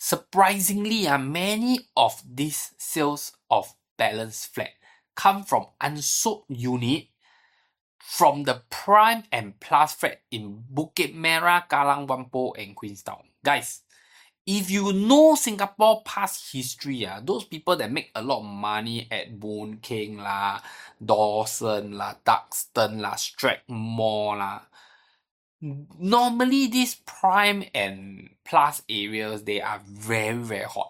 surprisingly, many of these sales of balance flat come from unsold unit from the prime and plus flat in Bukit Merah, Kallang Whampoa and Queenstown. Guys, if you know Singapore past history, those people that make a lot of money at Boon Keng lah, Dawson lah, Duxton lah, Strathmore lah, normally these prime and plus areas, they are very, very hot.